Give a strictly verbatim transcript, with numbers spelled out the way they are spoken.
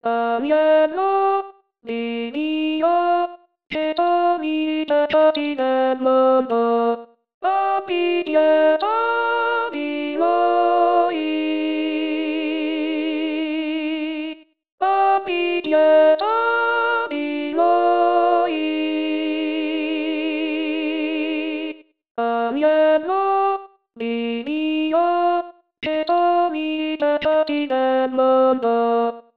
ありえの耳を手と見たときなもの。あびやあびろい。あびやあびろい。ありえの耳を手と見たときなもの。